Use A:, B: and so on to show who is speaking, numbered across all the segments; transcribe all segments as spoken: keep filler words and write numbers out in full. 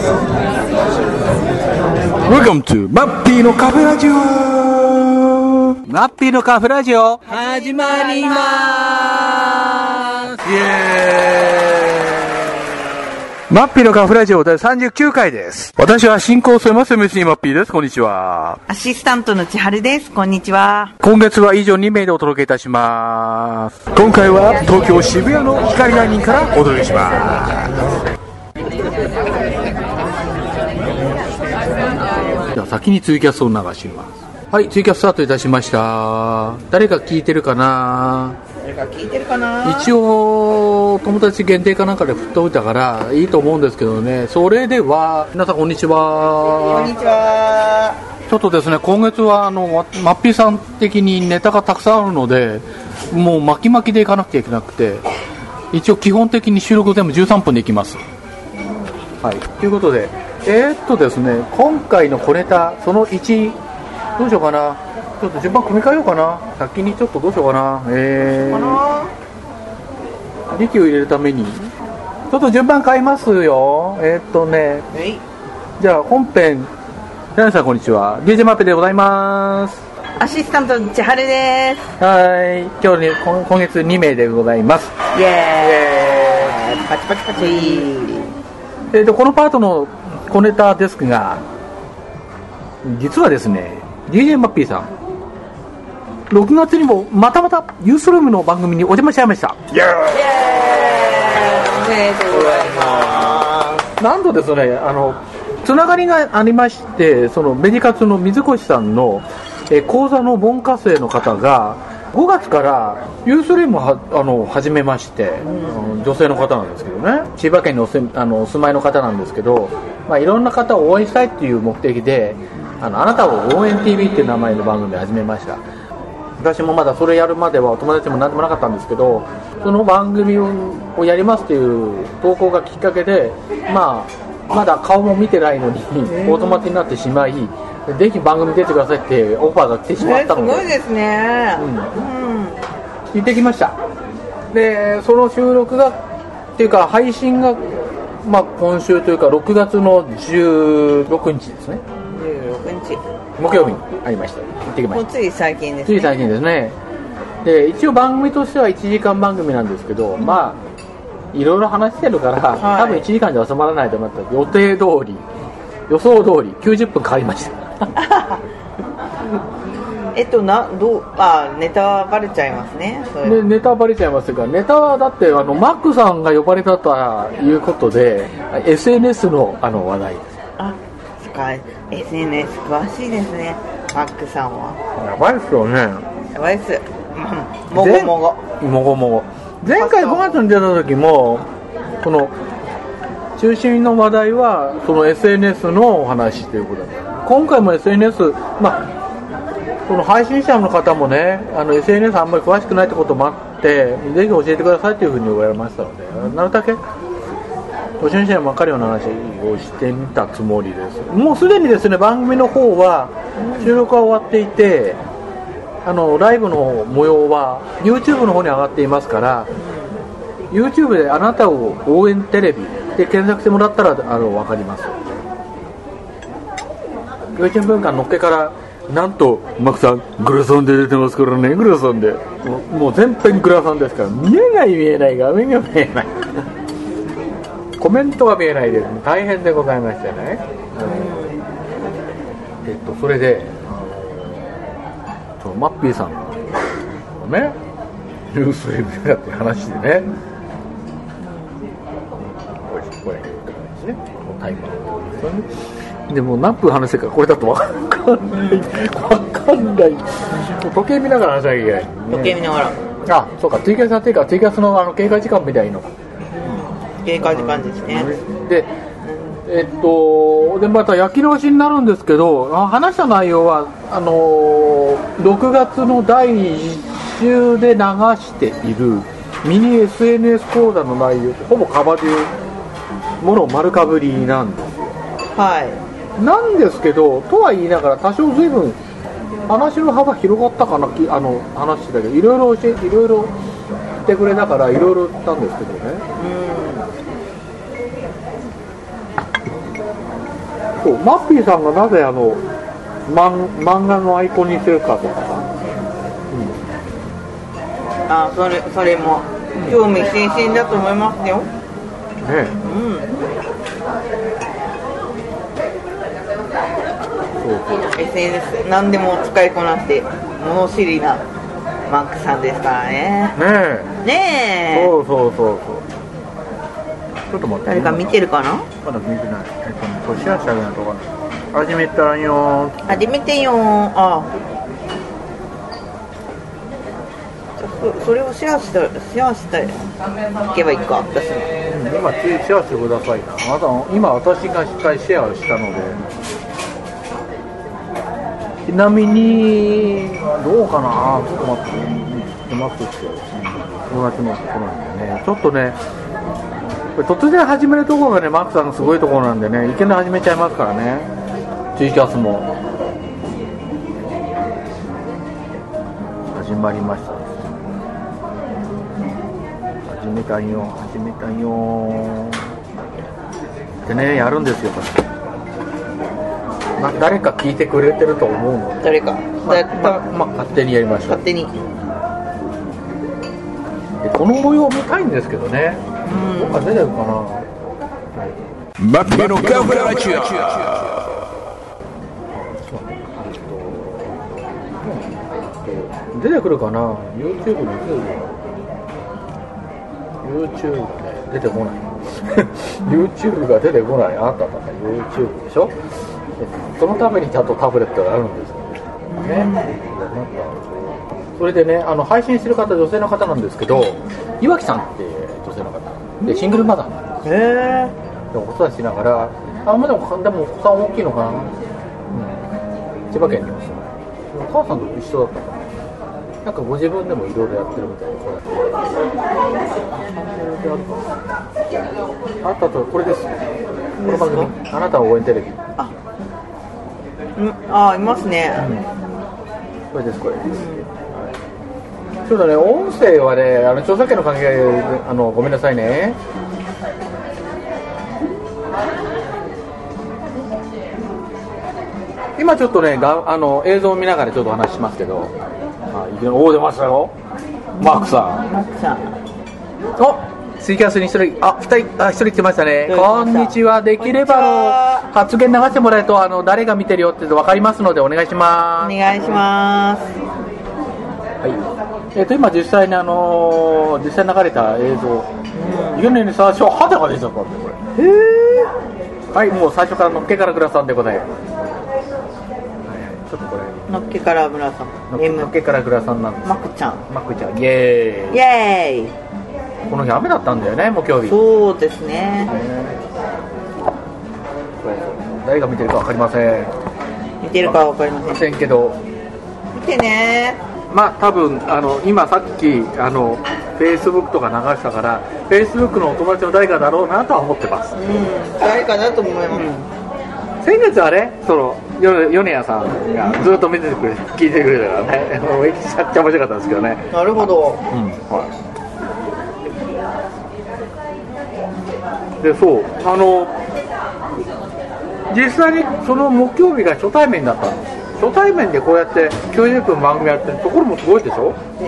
A: Welcome to マッピーのカフェラジオ。
B: マッピーのカフェラジオ始まりまーす。イエーイ。
A: マッピーのカフェラジオだいさんじゅうきゅうかいです。私は進行を務めます エムシー マッピーです。こんにちは。
C: アシスタントの千春です。こんにちは。
A: 今月は以上にめいでお届けいたします。今回は東京渋谷の光ダイニングからお届けします。では先にツイキャスを流します。はい、ツイキャススタートいたしました。誰か聞いてるかな？
C: 誰か聞いてるかな？
A: 一応友達限定かなんかで振っておいたからいいと思うんですけどね。それでは皆さんこんにちは。
C: こんにちは。
A: ちょっとですね、今月はあのマッピーさん的にネタがたくさんあるので、もう巻き巻きでいかなくちゃいけなくて、一応基本的に収録全部じゅうさんぷんでいきます。はい、ということで、えー、っとですね、今回の小ネタそのいち、どうしようかな。ちょっと順番組み替えようかな。先にちょっとどうしようかな。えー、力を入れるためにちょっと順番変えますよ。えー、っとね、じゃあ本編、皆さんこんにちは。ディージェー マッペでございます。
C: アシスタントの千春です。
A: はい、今日ね、今月にめいでございます。
C: イエーイ。パチパチパチ。
A: えー、とこのパートの小ネタですが、実はですね ディージェー マッピーさんろくがつにもまたまたユースルームの番組にお邪魔しちゃいました。イエーイ。
C: おめでとうございます。
A: なんとですね、あのつながりがありまして、そのメディカツの水越さんのえ講座の門下生の方がごがつからユースルームをはあの始めまして、うん、女性の方なんですけどね、千葉県におすあのお住まいの方なんですけど、まあ、いろんな方を応援したいっていう目的で、あのあなたを応援 ティーブイ っていう名前の番組を始めました。私もまだそれやるまでは友達も何でもなかったんですけど、その番組をやりますっていう投稿がきっかけで、まあ、まだ顔も見てないのにオートマテになってしまい、ぜひ番組出てくださいってオファーが来てしまったので、
C: すごいですね、うんうん、
A: 行ってきました。でその収録がっていうか配信が、まあ、今週というかろくがつのじゅうろくにちですね。
C: じゅうろくにち
A: 木曜日にありました。行ってきました。
C: つい最近ですね。
A: つい最近ですね。で一応番組としてはいちじかん番組なんですけど、うん、まあいろいろ話してるから、はい、多分いちじかんじゃ収まらないと思ったら予定通り予想通りきゅうじゅっぷんかかりました
C: えっとなどうあネタはバレちゃいますね。それ
A: ね、ネタはバレちゃいますが、ネタはだってあのマックさんが呼ばれたということで エスエヌエス の, あの話題です。
C: あ、そっか、 エスエヌエス 詳しいですね、マックさんは。
A: やばいっすよね。
C: やばいっす。もごもご
A: もごもご。前回ごがつに出た時もこの中心の話題はその エスエヌエス のお話ということで、今回も エスエヌエス、まあその配信者の方もね、あの エスエヌエス あんまり詳しくないってこともあって、ぜひ教えてくださいというふうに言われましたので、なるだけ初心者にも分かるような話をしてみたつもりです。もうすでにですね、番組の方は収録は終わっていて、あのライブの模様は YouTube の方に上がっていますから、 YouTube であなたを応援テレビで検索してもらったらあの分かります。よいちゅんぶんかんのっけからなんとマックさんグラサンで出てますからね。グラサンでも う, もう全編グラサンですから、見えない見えない画面が見えないコメントが見えないです。大変でございましてね、うん、えっとそれでそのマッピーさんのねニュースレビューだって話でね、これこれですね、このタイマーですよね。でも何分話してるかこれだと分かんない分かんない。時計見ながら話しなきゃいけない、ね、
C: 時計見ながら。
A: あ、そうか、ツイキャスやってるからツイキャスのあの経過時間みたいの、うん、
C: 経過時間ですね。
A: でえっとでまた焼き直しになるんですけど、話した内容はあのー、ろくがつのだいいっ週で流しているミニ エスエヌエス 講座の内容とほぼカバでもの丸かぶりなんですよ。
C: はい。
A: なんですけど、とは言いながら多少随分話の幅広がったかな、あの話してたけど、いろいろ教えていろいろ言ってくれたからいろいろ言ったんですけどね。 そう、マッピーさんがなぜあの漫, 漫画のアイコンにするかとかさ、
C: うん、あ、それそれも興味津々だと思いますよ。
A: ねえ、
C: うん。エスエヌエス 何でも使いこなして物知りなマックさんですからね。
A: ねえ。
C: ねえ。
A: そうそうそうそう。ちょっと待って。
C: 誰か見てるかな？
A: まだ見てない。えっとね、これシェアしてあげないとわかんない。始めたよー。
C: 始めてよー。あ。そ, それをシェアしたシェアしていけばいいか、私も。
A: うん、今シェアしてくださいな。あなた今私が一回シェアしたので。ちなみにどうかな。ちょっと待って。うまくして友達のところなんでね。ちょっとね。突然始めるところがね、マックさんのすごいところなんでね、いきなり始めちゃいますからね、ツイキャスも始まりました。始めたよ始めたよでね、やるんですよこれ、ま、誰か聞いてくれてると思うので、
C: 誰か、
A: まままま勝手にやりましょう。
C: 勝手に
A: でこの模様見たいんですけどね、どっか出てるかな。
B: マッピのカフラジオ。
A: 出てくるかな。 YouTube に出てくる。 YouTube がね出てこないYouTube が出てこない。あなただから YouTube でしょ。そのためにちゃんとタブレットがあるんですよね。それでね、あの配信してる方、女性の方なんですけど、岩木さんって女性の方でシングルマザーなんですよ。へー。でも子育てしながら、あ、まあ、でもでもお子さん大きいのかな、うん、千葉県にお住まい。お母さんと一緒だったかな。なんかご自分でもいろいろやってるみたいで、これあったと、これです。この番組、あなたを応援テレビ。
C: あ、ん、あ、いますね、
A: うん、これですこれです、うん、ちょっとね、音声はね、あの著作権の関係であのごめんなさいね。今ちょっとね、があの映像を見ながらちょっとお話ししますけど、あ、いきなり、おー、出ましたよ、マークさん。
C: マークさん。
A: お、ツイキャスに一人、あ、二人、あ、一人来てましたね。こんにちは。できればあの発言流してもらえると、あの誰が見てるよって分かりますのでお願いします。
C: お願いします。
A: はい。えっ、ー、と今実際にあのー、実際流れた映像、いきなりね、最初肌が出ちゃったんでこれ。へー。はい、もう最初からのっけからグラさんでございます。ちょっとこれ
C: のっけからグラさん、
A: のっけからグラさんなんです。
C: マクちゃん、
A: マクちゃん、イエーイ。
C: イエーイ。
A: この日雨だったんだよね、木曜日。
C: そうですね。
A: 誰が見てるか分かりません。
C: 見てるか分かりません
A: けど、
C: 見てね。
A: まあ多分あの今さっきあの Facebook とか流したから Facebook のお友達の誰かだろうなとは思ってます。
C: うん、誰かだと思います。うん、
A: 先月はね、その米谷さんがずっと見ててくれ聞いてくれたからね、めっちゃ面白かったんですけどね。
C: なるほど。うん、はい。
A: で、そうあの実際にその木曜日が初対面だったんですよ。初対面でこうやってきゅうじゅっぷん番組やってるところもすごいでしょ。へ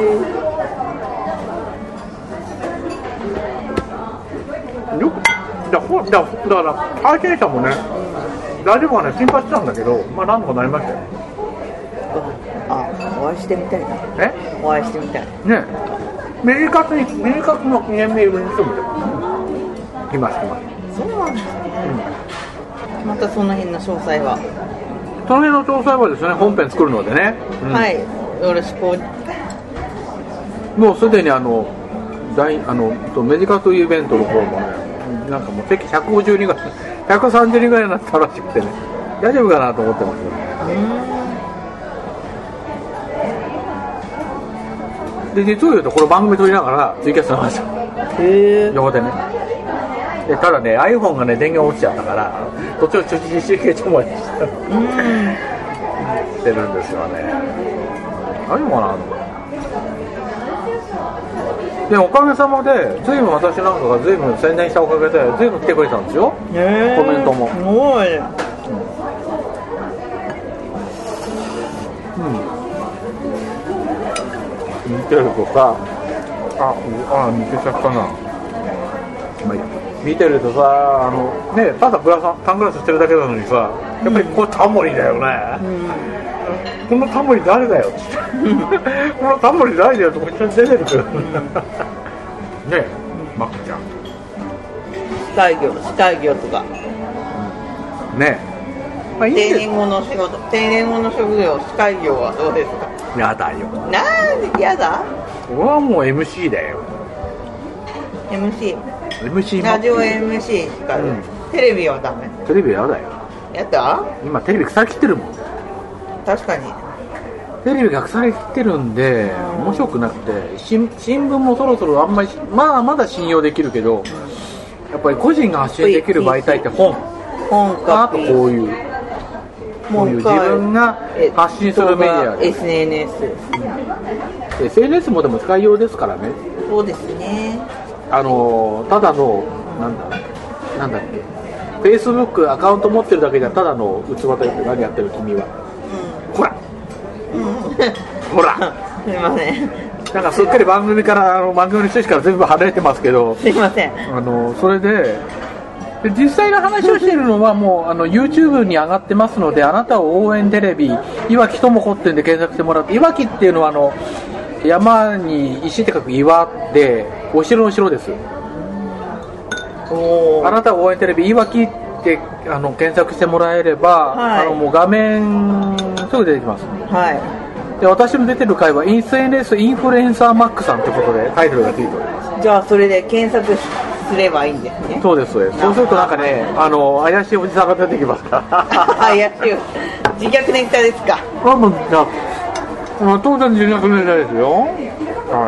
A: ー。よくだだだから配信者もね、大丈夫かね、心配してたんだけど、まあなんとかなりましたよ。
C: あ、お会いしてみたいな。
A: え？
C: お会いしてみたい。
A: ね、メリカツにメリカツの記念メールにしてもいますいます。
C: そうなんですね。うん、またその辺の詳細は。
A: その辺の詳細はですね、本編作るのでね、うん、
C: はい、よろしく。
A: もうすでにあの大あのメディカというイベントの方もね、なんかもう席ひゃくごじゅうにんぐらい、ひゃくさんじゅうにんぐらいになったらしくてね、大丈夫かなと思ってますよ。で、実を言うとこの番組撮りながらツイキャスの話を横でね。でただね、 iPhone がね電源落ちちゃったから途中中止集計中もしてるんですよね。大丈夫かなと思って。でおかげさまで随分私なんかが随分宣伝したおかげで随分来てくれたんですよ、コメントも。
C: すごい。
A: 見てるとさ、ああ見てちゃったな、まあいいや、見てるとさ、あのね、ただグラサンサングラスしてるだけなのにさ、やっぱりこれタモリだよね、うん、このタモリ誰だよってこのタモリ誰だよってこっちに出てるけどねえ、マックちゃん
C: 司会業、司会業とか
A: ねえ、まあ、いい
C: 定年後の仕事、定年後の職業、司会業はどうですか？
A: やだよ。
C: なんでやだ？
A: 俺はもう エムシー だよ。
C: エムシー、
A: エムシー
C: ラジオ エムシー しか、うん、テレビはダメ。
A: テレビやだよ。
C: やだ？今
A: テレビ腐りきってるもん。
C: 確かに
A: テレビが腐りきってるんで、うん、面白くなくて、新聞もそろそろあんまり、まあまだ信用できるけど、やっぱり個人が発信できる媒体って本
C: 本か、
A: あとこういうこういう自分が発信するメディアで
C: エスエヌエス、
A: うん、エスエヌエス もでも使いようですからね。
C: そうですね。
A: あのただのなんだなんだっけ、Facebook アカウント持ってるだけじゃただの器だって何やってる君は、うん、ほら、うん、ほら
C: すいません、
A: なんかすっかり番組からあの番組の趣旨から全部離れてますけど、
C: すいません、
A: あのそれでで実際の話をしているのはもうあの YouTube に上がってますので、あなたを応援テレビいわきともこってんで検索してもらって、いわきっていうのはあの山に石って書く岩でお城の城です。おあなたを応援テレビいわきってあの検索してもらえれば、はい、あのもう画面すぐ出てきます、はい、で私の出てる回は エスエヌエス インフルエンサーマックさんということでタイトルがついております。
C: じゃあそれで検索すればいいんですね。
A: そうです、そうです。そうするとなんかね、あの怪しいおじさんが出てきますから
C: 怪しい自虐ネタですか？
A: あもうじゃあ当然自虐ネタですよ。はい、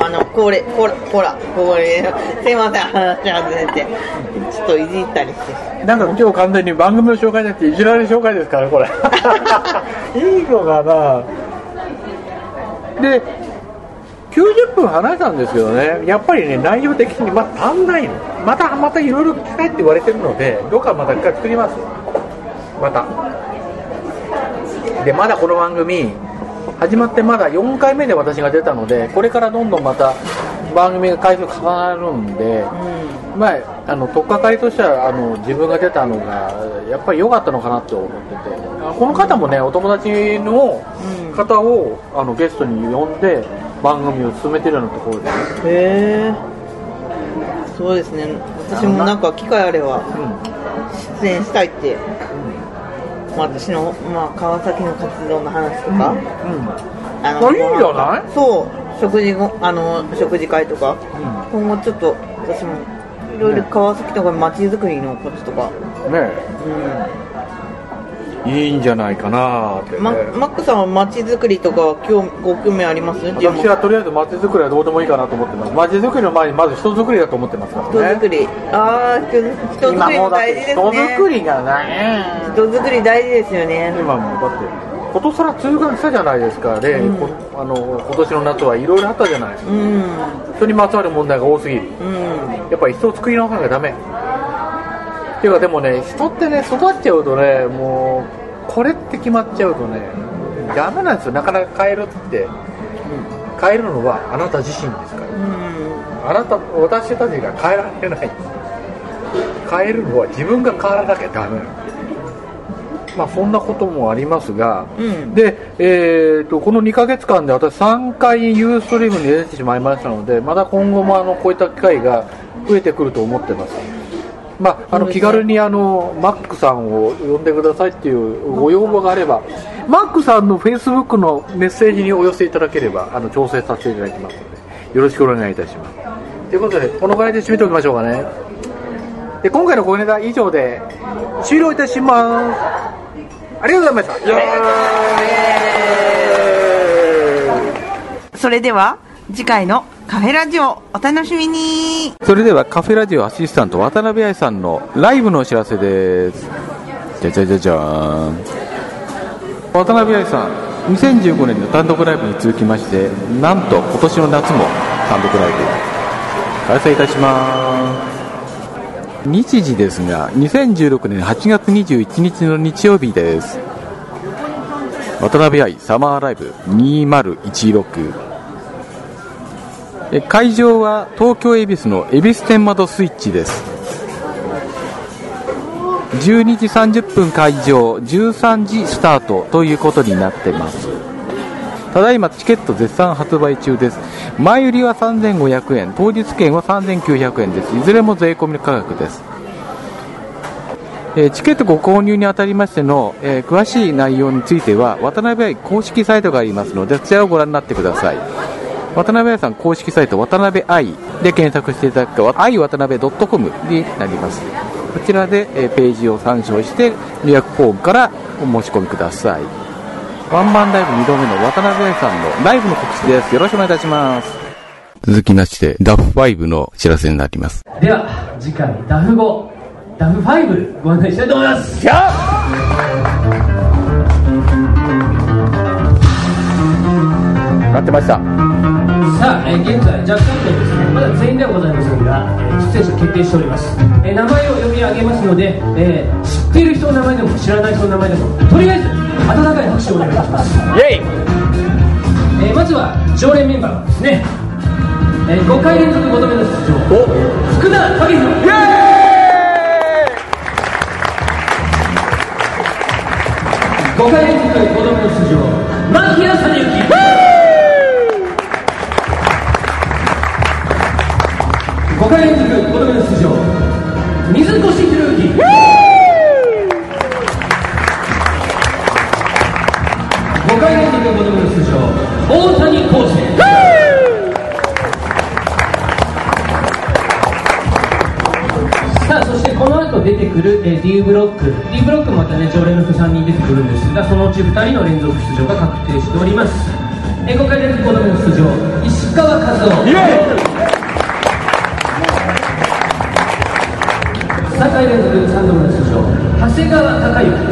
C: あのこれこれこらこれすいません、話外れてちょっといじったりして、
A: なんか今日完全に番組の紹介じゃなくていじられる紹介ですからこれいいのかな。できゅうじゅっぷん話したんですけどね、やっぱりね内容的にまた足んないの。またまたいろいろ聞きたいって言われてるので、どっかまた一回作ります。またでまだこの番組始まってまだよんかいめで私が出たので、これからどんどんまた番組が回数重なるんで、うん、まああの取っかかりとしてはあの自分が出たのがやっぱり良かったのかなと思ってて、この方もねお友達の方をあのゲストに呼んで番組を進めてるようなところで、ね、
C: へえ、そうですね。私もなんか機会あれば出演したいって、うん、まあ、私の、まあ、川崎の活動の話とか、うんうん、
A: あのいいんじゃない？
C: そう食事後あの食事会とか、うん、今後ちょっと私もいろいろ川崎とか街づくりのこととか
A: ね、うん、いいんじゃないかなって、ね、
C: マ, マックさんは街づくりとか興ご興味あります？
A: 私はとりあえず街づくりはどうでもいいかなと思ってます。街づくりの前にまず人づくりだと思ってますからね。
C: 人づくり、ああ人づくりも大事ですね。
A: 人づくりがね、
C: 人づくり大事ですよね。
A: 今もだってことさら梅雨が来たじゃないですか、ね、うん、あの今年の夏はいろいろあったじゃない、うん、人にまつわる問題が多すぎる、うん、やっぱり人を作り直さなきゃダメっていうか、でもね人ってね育っちゃうとね、もうこれって決まっちゃうとねダメなんですよ。なかなか変えるって、うん、変えるのはあなた自身ですから、うん、あなた私たちが変えられない。変えるのは自分が変わらなきゃダメなの。まあ、そんなこともありますが、うん、で、えー、とこのにかげつかんで私さんかいユーストリームに出てしまいましたので、また今後もあのこういった機会が増えてくると思ってます。まあ、あの気軽にあのマックさんを呼んでくださいっていうご要望があれば、マックさんのフェイスブックのメッセージにお寄せいただければあの調整させていただきますのでよろしくお願いいたします。ということでこのぐらいで締めておきましょうかね。で今回のごネタ以上で終了いたします。ありがとうございました。
C: それでは次回のカフェラジオお楽しみに。
B: それではカフェラジオアシスタント渡辺愛さんのライブのお知らせです。じゃじゃじゃじゃーん。渡辺愛さんにせんじゅうごねんの単独ライブに続きまして、なんと今年の夏も単独ライブ開催いたします。日時ですがにせんじゅうろくねんはちがつにじゅういちにちの日曜日です。 渡辺愛サマーライブにせんじゅうろく、え会場は東京恵比寿の恵比寿天窓スイッチです。じゅうにじさんじゅっぷん会場、じゅうさんじスタートということになっています。ただいまチケット絶賛発売中です。前売りはさんぜんごひゃくえん、当日券はさんぜんきゅうひゃくえんです。いずれも税込み価格です。えー、チケットご購入にあたりましての、えー、詳しい内容については渡辺愛公式サイトがありますので、そちらをご覧になってください。渡辺愛さん公式サイト、渡辺愛で検索していただくと、愛渡辺 .com になります。こちらで、えー、ページを参照して予約フォームからお申し込みください。ワンマンライブにどめの渡辺愛さんのライブの告知です。よろしくお願いいたします。続きまして ダフファイブ の知らせになります。
D: では次回ダフご、ダフファイブご案内したいと思います。
A: やっ待ってました。
D: さあ、えー、現在若干とですね、まだ全員ではございませんが、えー、出演者決定しております。えー、名前を読み上げますので、えー、知っている人の名前でも知らない人の名前でもとりあえず温かい拍手をお願いします。
A: イエイ。
D: えー、まずは常連メンバーですね、えー、ごかい連続ごどめの出場、福田武宏。イエーイ。ごかい連続ごどめの出場、牧谷実之。ごかい連続ごどめの出場、水越博之。ごかい連続ごどめの出場、大谷康生。さあ、そしてこの後出てくる、えー、D ブロック D ブロックまたね常連の人さんにん出てくるんですが、そのうちふたりの連続出場が確定しております。えー、ごかい連続ごどめの出場、石川和夫。さんかい連続さんどめの出場、長谷川貴之。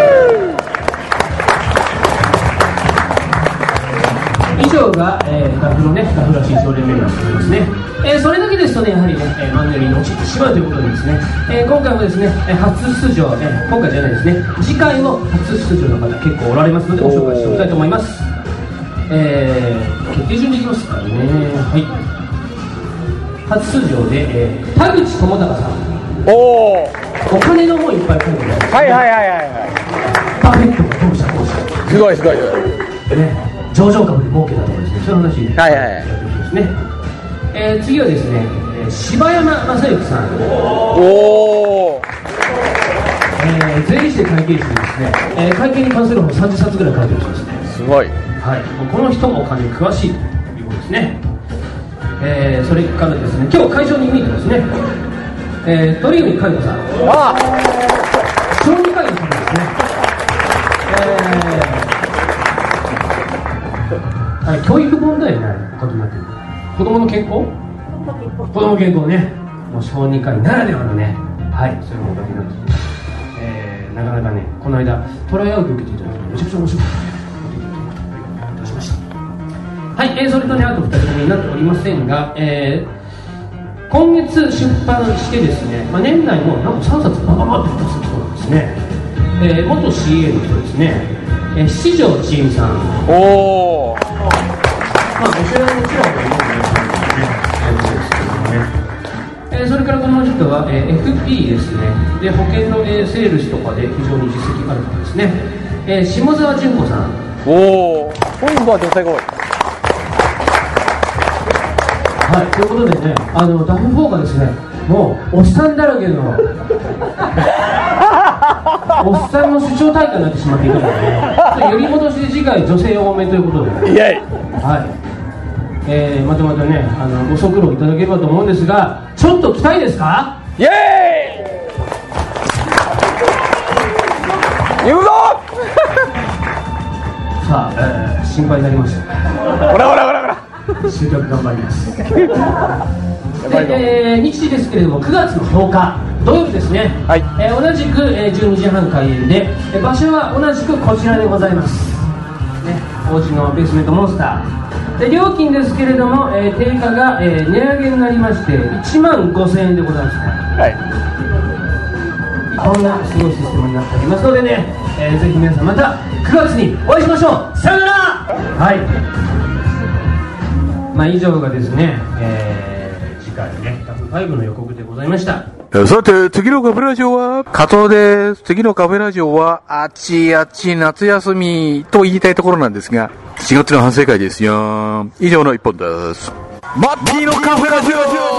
D: 以上が、えー、ダフのね、ダフらしい常連メンバーになりますね。えー、それだけですとね、やはりね、えー、マンネリに落ちてしまうということでですね、えー、今回もですね、えー、初出場、えー、今回じゃないですね、次回も初出場の方結構おられますのでご紹介しておきたいと思います。えー、決定順でいきますからね。はい。初出場で、えー、田口智隆さん。おお金の本いっぱい書いてます、ね、
A: はいはいはいはいはい。
D: パーフェクトが当社当社
A: すごいすごい
D: ね、上場株で儲けたとかですね、そういう話で
A: はいはいはい
D: ですね。えー、次はですね、えー、柴山正幸さん。おお、えー、税理士で会計士でですね、えー、会計に関する本さんじゅっさつぐらい書いてる人ですね。
A: すごい。
D: はい、この人もお金に詳しいということですね。えー、それからですね、今日会場に見に行ってますね、えー、鳥海海斗さん。ああ、小児科医の方ですね。えー、はい、教育問題になることになっている。子供の健康、子供健康ね、もう小児科医ならではのね、はい、そういう問題になっています。えー、なかなかね、この間トライアウト受けていただいてめちゃくちゃ面白かった出しました。はい、えー、それとね、あとふたりともになっておりませんが、えー今月出版してですね、まあ、年内もなんかさんさつバババって出すそうなんですね。えー、元 シーエー の人ですね、えー、七条千恵美さん。おお、まあご知らないもちろん思うんですけどね、えー、それからこの人は、えー、エフピー ですね。で保険の、えー、セールスとかで非常に実績がある方ですね。えー、下沢純子さん。おお、今度は女性が多い。はい、ということでね、あのダフフォーがですね、もうおっさんだらけのおっさんの主張大会になってしまっているので、ね、より戻しで次回女性多めということで、ね、イエイ、はい、えー、またまたね、あのご足労いただければと思うんですが、ちょっと来たいですか？イエーイ、言うぞさあ、えー、心配になりました。ほらほらほらほら、集客頑張りますで、えー、日時ですけれどもくがつのとおか土曜日ですね、はい、えー、同じく、えー、じゅうにじはん開演で、えー、場所は同じくこちらでございます、ね、王子のベースメントモンスターで、料金ですけれども、えー、定価が、えー、値上げになりましていちまんごせんえんでございますね。はい、 こんなすごいシステムになっておりますのでね、えー、ぜひ皆さんまたくがつにお会いしましょう。さよなら。はい、まあ以上がですね、えー、次回ねタップファイブの予告でございました。
B: さて、次のカフェラジオは、加藤です。次のカフェラジオは、あっちあっち夏休みと言いたいところなんですが、しがつの反省会ですよ。以上の一本です。マッティのカフェラジオ